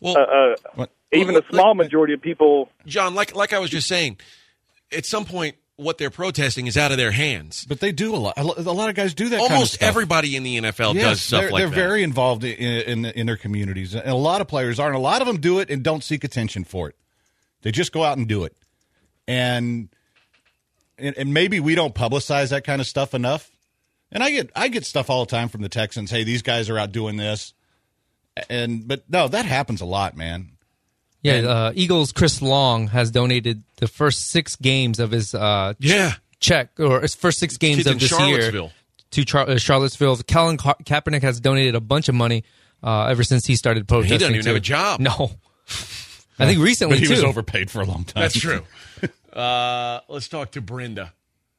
S9: even a small majority of people.
S5: John, like I was just saying, at some point, what they're protesting is out of their hands.
S2: But they do a lot. A lot of guys do that.
S5: Almost
S2: kind of stuff.
S5: everybody in the NFL does stuff like that.
S2: They're very involved in their communities, and a lot of players aren't. A lot of them do it and don't seek attention for it. They just go out and do it, and maybe we don't publicize that kind of stuff enough. And I get stuff all the time from the Texans. Hey, these guys are out doing this, but no, that happens a lot, man.
S4: Yeah, Eagles' Chris Long has donated the first 6 games of his check, or his first 6 games of this year to Charlottesville. Colin Kaepernick has donated a bunch of money ever since he started protesting.
S5: He doesn't even have a job.
S4: No. I think recently,
S2: but he
S4: too.
S2: was overpaid for a long time.
S5: That's true. Let's talk to Brenda.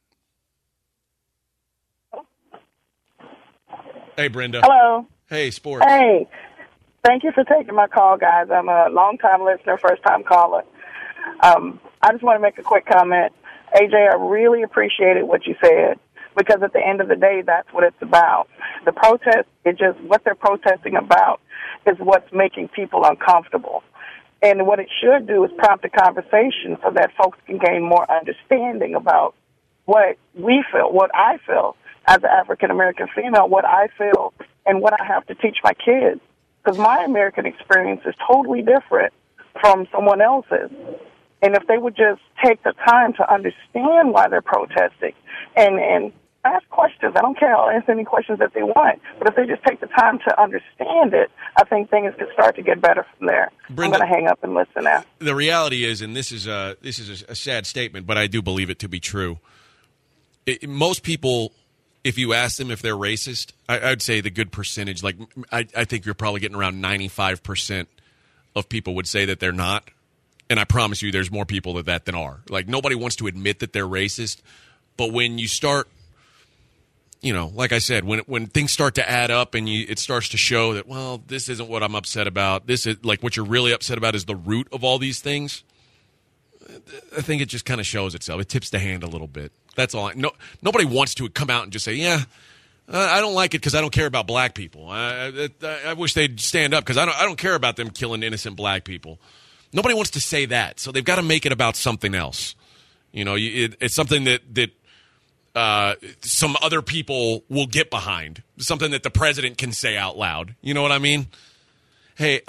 S5: Hey, Brenda.
S8: Hello.
S5: Hey, sports.
S8: Hey. Thank you for taking my call, guys. I'm a long-time listener, first-time caller. I just want to make a quick comment. AJ, I really appreciated what you said, because at the end of the day, that's what it's about. The protest, what they're protesting about is what's making people uncomfortable. And what it should do is prompt a conversation so that folks can gain more understanding about what we feel, what I feel as an African-American female, what I feel and what I have to teach my kids. Because my American experience is totally different from someone else's. And if they would just take the time to understand why they're protesting and ask questions, I don't care, I'll answer any questions that they want, but if they just take the time to understand it, I think things could start to get better from there. Brenda, I'm going to hang up and listen now.
S5: The reality is, and this is a sad statement, but I do believe it to be true, most people, if you ask them if they're racist, I'd say the good percentage, like I think you're probably getting around 95% of people would say that they're not. And I promise you there's more people that than are. Like, nobody wants to admit that they're racist. But when you start, like I said, when things start to add up and it starts to show that, well, this isn't what I'm upset about. This is like what you're really upset about is the root of all these things. I think it just kind of shows itself. It tips the hand a little bit. That's all. Nobody wants to come out and just say, yeah, I don't like it because I don't care about black people. I wish they'd stand up because I don't care about them killing innocent black people. Nobody wants to say that, so they've got to make it about something else. It's something that some other people will get behind, something that the president can say out loud. You know what I mean? Hey,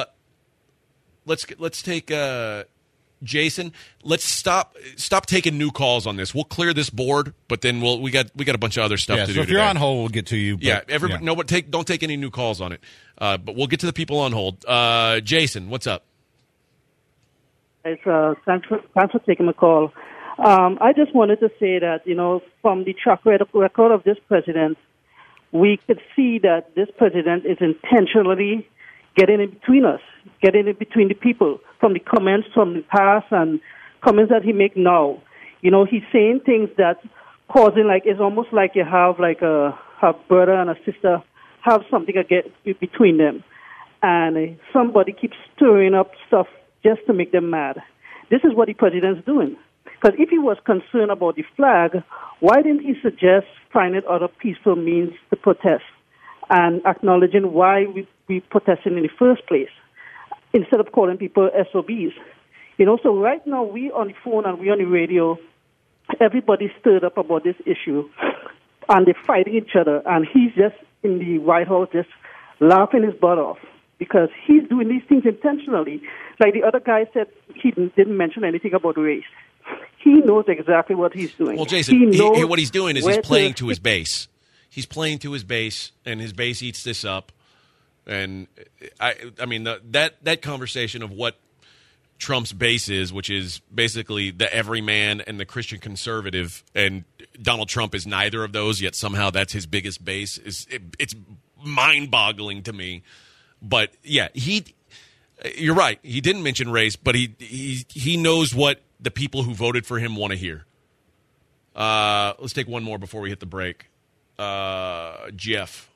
S5: let's take Jason. Let's stop taking new calls on this. We'll clear this board, but then we got a bunch of other stuff to do.
S2: So if you're on hold, we'll get to you. But,
S5: don't take any new calls on it. But we'll get to the people on hold. Jason, what's up?
S10: Thanks for taking my call. I just wanted to say that, from the track record of this president, we could see that this president is intentionally getting in between us, getting in between the people, from the comments from the past and comments that he make now. He's saying things that causing, it's almost like you have a brother and a sister have something between them. And somebody keeps stirring up stuff just to make them mad. This is what the president's doing. Because if he was concerned about the flag, why didn't he suggest finding other peaceful means to protest and acknowledging why we protesting in the first place, instead of calling people SOBs? So right now we on the phone and we on the radio, everybody's stirred up about this issue, and they're fighting each other, and he's just in the White House just laughing his butt off, because he's doing these things intentionally. Like the other guy said, he didn't mention anything about race. He knows exactly what he's doing.
S5: Well, Jason, what he's doing is he's playing to his base. He's playing to his base, and his base eats this up. And I mean that conversation of what Trump's base is, which is basically the everyman and the Christian conservative, and Donald Trump is neither of those, yet somehow that's his biggest base. It's mind-boggling to me. But yeah, you're right. He didn't mention race, but he knows what the people who voted for him want to hear. Let's take one more before we hit the break. Jeff.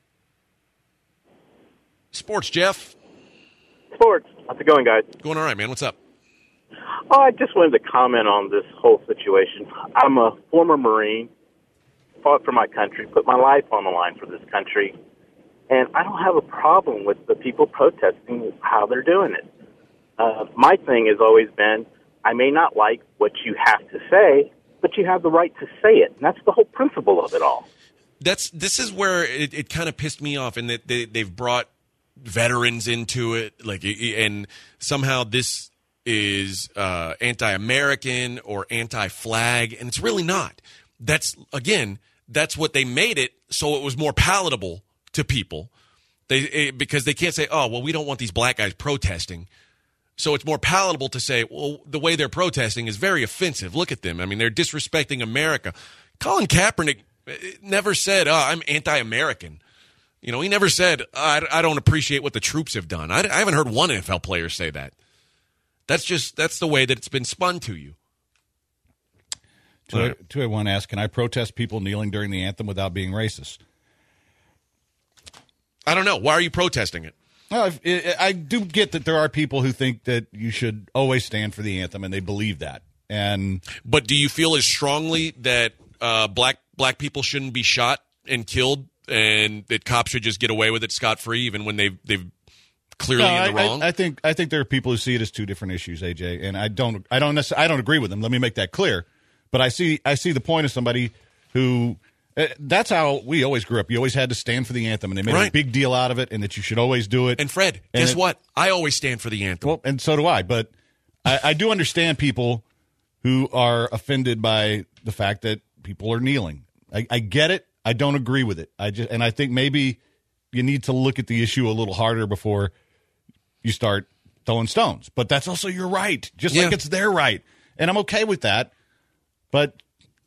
S5: Sports, Jeff.
S11: Sports. How's it going, guys?
S5: Going all right, man. What's up?
S11: Oh, I just wanted to comment on this whole situation. I'm a former Marine, fought for my country, put my life on the line for this country, and I don't have a problem with the people protesting how they're doing it. My thing has always been, I may not like what you have to say, but you have the right to say it. And that's the whole principle of it all.
S5: This is where it kind of pissed me off, and that they've brought veterans into it, and somehow this is anti-American or anti-flag, and it's really not. That's what they made it, so it was more palatable to people. Because they can't say, oh, well, we don't want these black guys protesting. So it's more palatable to say, well, the way they're protesting is very offensive. Look at them. I mean, they're disrespecting America. Colin Kaepernick never said, I'm anti-American. He never said, I don't appreciate what the troops have done. I haven't heard one NFL player say that. That's the way that it's been spun to you.
S2: 281 asks, can I protest people kneeling during the anthem without being racist?
S5: I don't know. Why are you protesting it?
S2: I do get that there are people who think that you should always stand for the anthem, and they believe that.
S5: But do you feel as strongly that black people shouldn't be shot and killed, and that cops should just get away with it scot-free, even when they've clearly in the wrong?
S2: I think there are people who see it as two different issues, AJ, and I don't agree with them. Let me make that clear. But I see the point of somebody who. That's how we always grew up. You always had to stand for the anthem, and they made a big deal out of it, and that you should always do it.
S5: And Fred, guess what? I always stand for the anthem.
S2: Well, and so do I. But I do understand people who are offended by the fact that people are kneeling. I get it. I don't agree with it. I think maybe you need to look at the issue a little harder before you start throwing stones. But that's also your right, just like it's their right. And I'm okay with that. But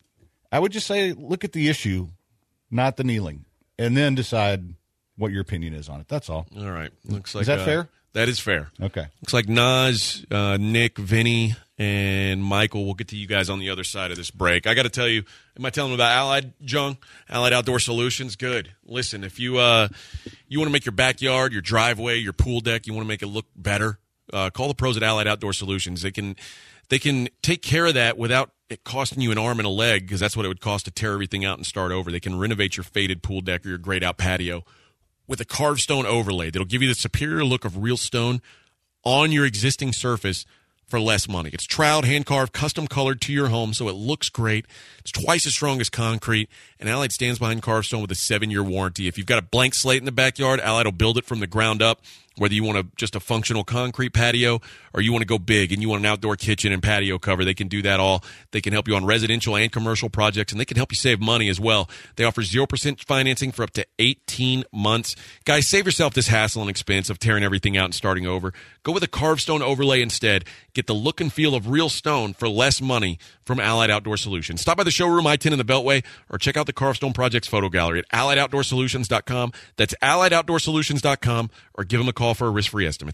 S2: I would just say look at the issue, not the kneeling, and then decide what your opinion is on it. That's all.
S5: All right. Looks like
S2: is that fair?
S5: That is fair.
S2: Okay.
S5: Looks like Nas, Nick, Vinny, and Michael. We'll get to you guys on the other side of this break. I got to tell you, am I telling them about Allied, Jung? Allied Outdoor Solutions? Good. Listen, if you want to make your backyard, your driveway, your pool deck, you want to make it look better, call the pros at Allied Outdoor Solutions. They can take care of that without it costing you an arm and a leg, because that's what it would cost to tear everything out and start over. They can renovate your faded pool deck or your grayed out patio with a carved stone overlay that'll give you the superior look of real stone on your existing surface for less money. It's troweled, hand-carved, custom-colored to your home, so it looks great. It's twice as strong as concrete, and Allied stands behind carved stone with a 7-year warranty. If you've got a blank slate in the backyard, Allied will build it from the ground up. Whether you want just a functional concrete patio or you want to go big and you want an outdoor kitchen and patio cover, they can do that all. They can help you on residential and commercial projects, and they can help you save money as well. They offer 0% financing for up to 18 months. Guys, save yourself this hassle and expense of tearing everything out and starting over. Go with a carved stone overlay instead. Get the look and feel of real stone for less money from Allied Outdoor Solutions. Stop by the showroom I-10 in the Beltway or check out the Carved Stone Project's photo gallery at AlliedOutdoorSolutions.com. That's AlliedOutdoorSolutions.com, or give them a call for a risk-free estimate.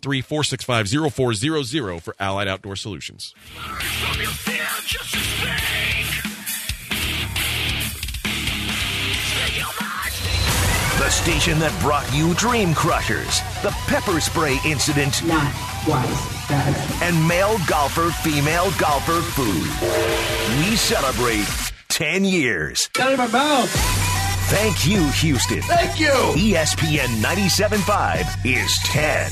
S5: 713-465-0400 for Allied Outdoor Solutions.
S1: The station that brought you Dream Crushers, the pepper spray incident,
S12: not twice,
S1: and male golfer, female golfer food. We celebrate 10 years.
S12: Get out of my mouth.
S1: Thank you, Houston.
S12: Thank you.
S1: ESPN 97.5 is 10.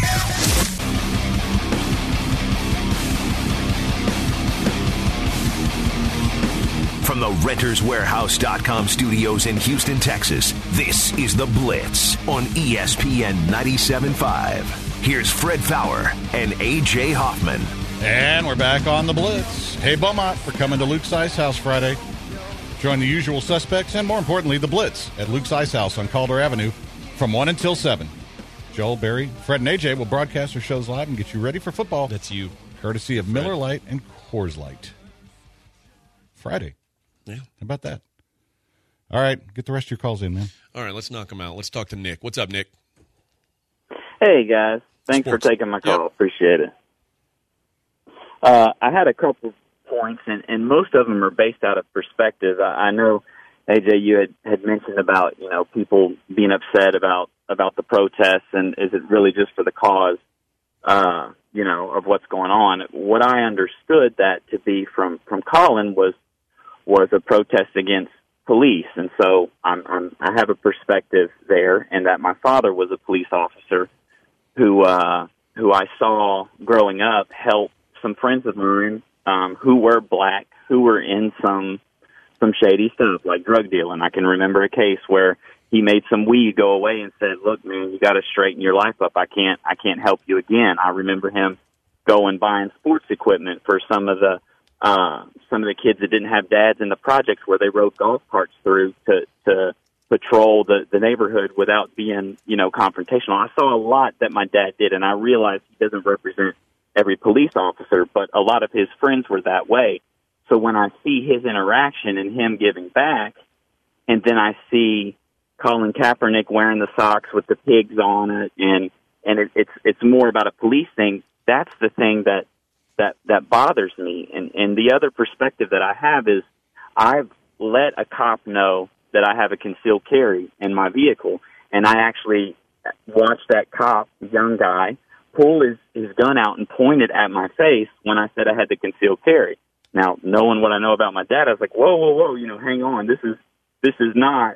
S1: From the RentersWarehouse.com studios in Houston, Texas, this is The Blitz on ESPN 97.5. Here's Fred Fowler and A.J. Hoffman.
S2: And we're back on The Blitz. Hey, Beaumont, for coming to Luke's Ice House Friday. Join the usual suspects and, more importantly, The Blitz at Luke's Ice House on Calder Avenue from 1 until 7. Joel, Barry, Fred, and A.J. will broadcast their shows live and get you ready for football.
S5: That's you.
S2: Courtesy of Miller Lite and Coors Light. Friday.
S5: Yeah.
S2: How about that? All right. Get the rest of your calls in, man.
S5: All right, let's knock them out. Let's talk to Nick. What's up, Nick?
S13: Hey, guys. Thanks for taking my call. Yep. Appreciate it. I had a couple points, and most of them are based out of perspective. I know, AJ, you had mentioned about, people being upset about the protests, and is it really just for the cause, of what's going on. What I understood that to be from Colin was a protest against police, and so I have a perspective there, and that my father was a police officer who I saw growing up help some friends of mine who were black, who were in some shady stuff like drug dealing. I can remember a case where he made some weed go away and said, "Look, man, you got to straighten your life up. I can't help you again." I remember him going buying sports equipment for some of the kids that didn't have dads in the projects where they rode golf carts through to patrol the neighborhood without being, confrontational. I saw a lot that my dad did, and I realized he doesn't represent every police officer, but a lot of his friends were that way. So when I see his interaction and him giving back, and then I see Colin Kaepernick wearing the socks with the pigs on it, and it's more about a police thing, that's the thing that bothers me. And the other perspective that I have is I've let a cop know that I have a concealed carry in my vehicle, and I actually watched that cop, young guy, pull his gun out and point it at my face when I said I had the concealed carry. Now, knowing what I know about my dad, I was like, whoa, hang on. This is not,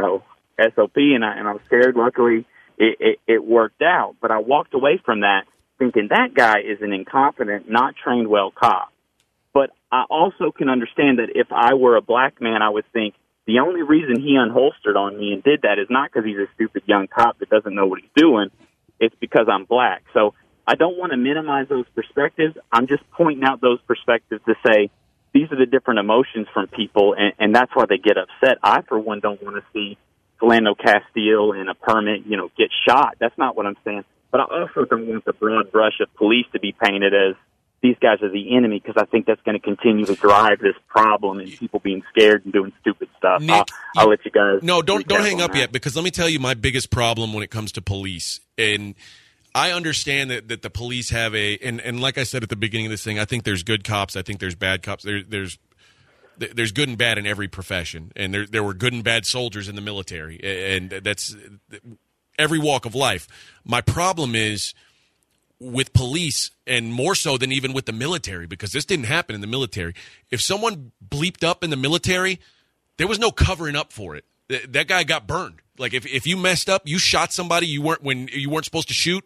S13: SOP, and I was scared. Luckily, it worked out. But I walked away from that thinking that guy is an incompetent, not trained well cop. But I also can understand that if I were a black man, I would think the only reason he unholstered on me and did that is not because he's a stupid young cop that doesn't know what he's doing. It's because I'm black. So I don't want to minimize those perspectives. I'm just pointing out those perspectives to say these are the different emotions from people, and that's why they get upset. I, for one, don't want to see Philando Castile in a permit, get shot. That's not what I'm saying. But I also don't want the broad brush of police to be painted as these guys are the enemy, because I think that's going to continue to drive this problem and people being scared and doing stupid stuff.
S5: Nick,
S13: I'll let you guys.
S5: No, don't hang up yet, because let me tell you my biggest problem when it comes to police. And I understand that the police have and like I said at the beginning of this thing, I think there's good cops. I think there's bad cops. There's good and bad in every profession, and there were good and bad soldiers in the military, and that's every walk of life. My problem is with police, and more so than even with the military, because this didn't happen in the military. If someone bleeped up in the military, there was no covering up for it. That guy got burned. Like if you messed up, you shot somebody when you weren't supposed to shoot,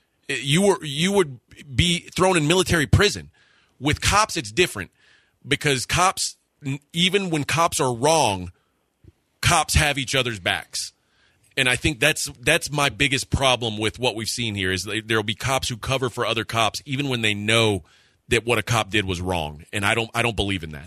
S5: you would be thrown in military prison. With cops, it's different, because cops, even when cops are wrong, cops have each other's backs. And I think that's my biggest problem with what we've seen here is there will be cops who cover for other cops even when they know that what a cop did was wrong, and I don't believe in that.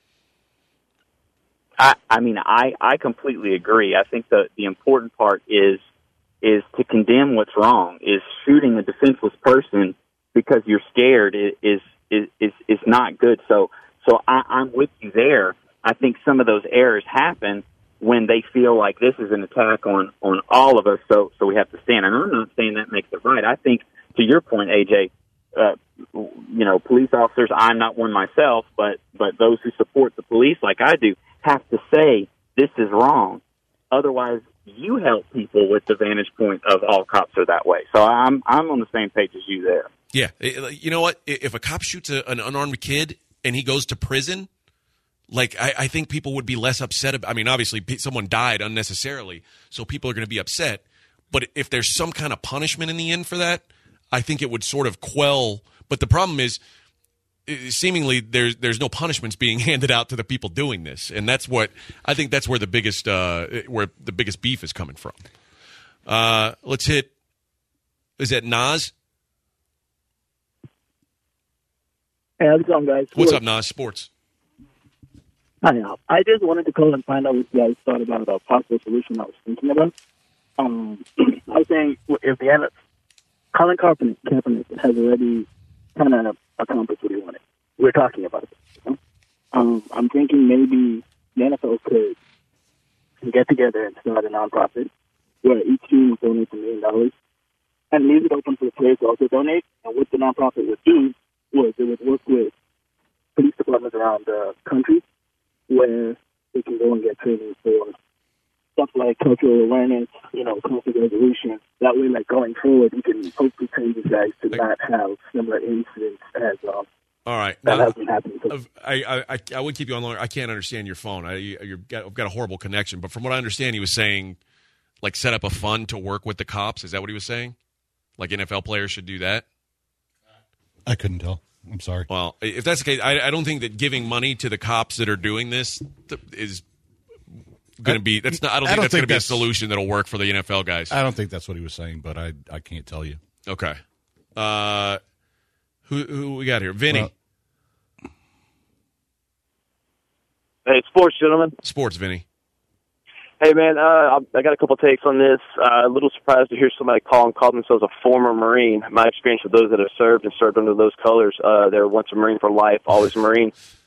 S13: I completely agree. I think the important part is to condemn what's wrong. Is shooting a defenseless person because you're scared is not good. So I'm with you there. I think some of those errors happen when they feel like this is an attack on all of us, so we have to stand. And I'm not saying that makes it right. I think, to your point, AJ, police officers, I'm not one myself, but those who support the police like I do have to say this is wrong. Otherwise, you help people with the vantage point of all cops are that way. So I'm on the same page as you there.
S5: Yeah. You know what? If a cop shoots an unarmed kid and he goes to prison, like, I think people would be less upset about. I mean, obviously, someone died unnecessarily, so people are going to be upset. But if there's some kind of punishment in the end for that, I think it would sort of quell. But the problem is, seemingly, there's no punishments being handed out to the people doing this, and that's what I think. That's where the biggest beef is coming from. Let's hit. Is that Nas?
S14: Hey, how's it going, guys?
S5: What's up, Nas? Sports.
S14: Hi, I just wanted to call and find out what you guys thought about a possible solution I was thinking about. I was saying if Colin Kaepernick has already kind of accomplished what he wanted. We're talking about it. I'm thinking maybe the NFL could get together and start a nonprofit where each team donates $1 million and leave it open for the players to also donate. And what the nonprofit would do was it would work with police departments around the country where they can go and get training for stuff like cultural awareness, conflict resolution. That way, like going forward, you can hopefully train these guys to not have similar incidents as
S5: all right.
S14: That hasn't happened.
S5: I would keep you on longer. I can't understand your phone. I've got a horrible connection. But from what I understand, he was saying, like, set up a fund to work with the cops. Is that what he was saying? Like NFL players should do that?
S2: I couldn't tell. I'm sorry.
S5: Well, if that's the case, I don't think that giving money to the cops that are doing this is going to be. That's not. I don't think that's going to be a solution that'll work for the NFL guys.
S2: I don't think that's what he was saying, but I can't tell you.
S5: Okay. Who we got here? Vinny.
S15: Hey, sports gentlemen.
S5: Sports, Vinny.
S15: Hey, man, I got a couple takes on this. A little surprised to hear somebody call themselves a former Marine. My experience with those that have served and served under those colors, they were once a Marine for life, always a Marine.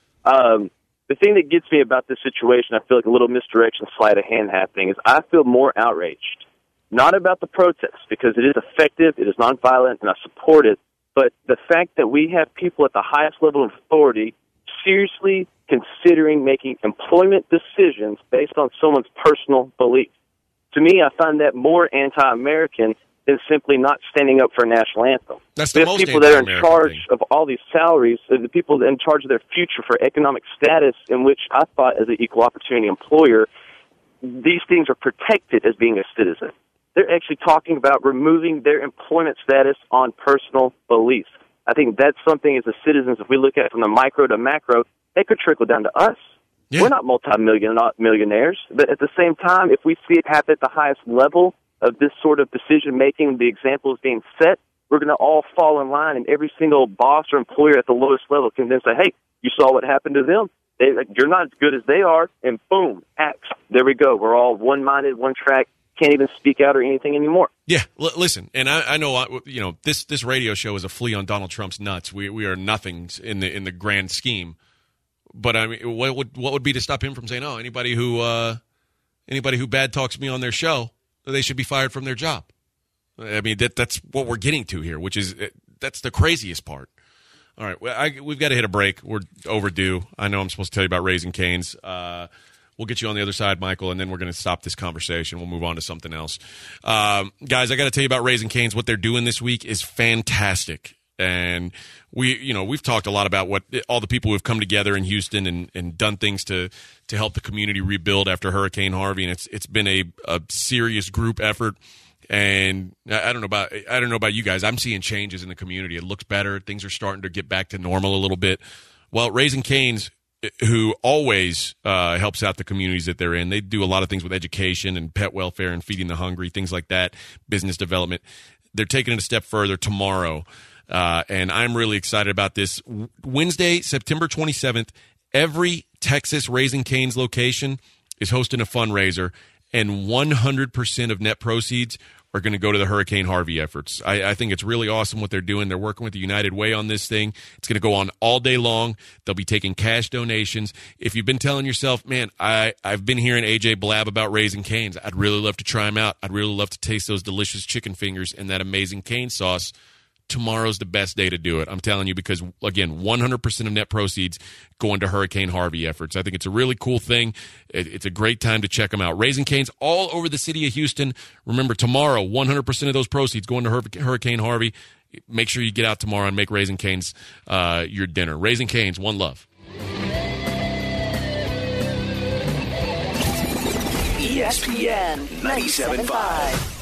S15: The thing that gets me about this situation, I feel like a little misdirection, sleight of hand happening, is I feel more outraged. Not about the protest, because it is effective, it is nonviolent, and I support it, but the fact that we have people at the highest level of authority seriously considering making employment decisions based on someone's personal belief. To me, I find that more anti-American than simply not standing up for a national anthem.
S5: That's the most
S15: people that are in
S5: anti-American
S15: charge
S5: thing.
S15: of all these salaries, the people in charge of their future for economic status, in which I thought as an equal opportunity employer, these things are protected as being a citizen. They're actually talking about removing their employment status on personal beliefs. I think that's something as a citizens, if we look at it from the micro to macro, it could trickle down to us. Yeah. We're not multi-millionaires, but at the same time, if we see it happen at the highest level of this sort of decision-making, the example is being set, we're going to all fall in line, and every single boss or employer at the lowest level can then say, hey, you saw what happened to them. You're not as good as they are, and boom, axe. There we go. We're all one-minded, one track, can't even speak out or anything anymore.
S5: Yeah, listen, and I know this radio show is a flea on Donald Trump's nuts. We are nothings in the grand scheme. But I mean, what would be to stop him from saying, "Oh, anybody who bad talks me on their show, they should be fired from their job"? I mean, that's what we're getting to here, which is that's the craziest part. All right, we've got to hit a break. We're overdue. I know I'm supposed to tell you about Raising Cane's. We'll get you on the other side, Michael, and then we're going to stop this conversation. We'll move on to something else. Guys, I got to tell you about Raising Cane's. What they're doing this week is fantastic. And we've talked a lot about what all the people who have come together in Houston and done things to help the community rebuild after Hurricane Harvey, and it's been a serious group effort. And I don't know about you guys. I'm seeing changes in the community. It looks better. Things are starting to get back to normal a little bit. Well, Raising Cane's, who always helps out the communities that they're in. They do a lot of things with education and pet welfare and feeding the hungry, things like that, business development. They're taking it a step further tomorrow. And I'm really excited about this. Wednesday, September 27th, every Texas Raising Cane's location is hosting a fundraiser, and 100% of net proceeds are going to go to the Hurricane Harvey efforts. I think it's really awesome what they're doing. They're working with the United Way on this thing. It's going to go on all day long. They'll be taking cash donations. If you've been telling yourself, man, I've been hearing AJ blab about Raising Cane's, I'd really love to try them out. I'd really love to taste those delicious chicken fingers and that amazing cane sauce. Tomorrow's the best day to do it. I'm telling you, because, again, 100% of net proceeds going to Hurricane Harvey efforts. I think it's a really cool thing. It's a great time to check them out. Raising Cane's all over the city of Houston. Remember, tomorrow, 100% of those proceeds going to Hurricane Harvey. Make sure you get out tomorrow and make Raising Cane's your dinner. Raising Cane's, one love.
S1: ESPN 97.5.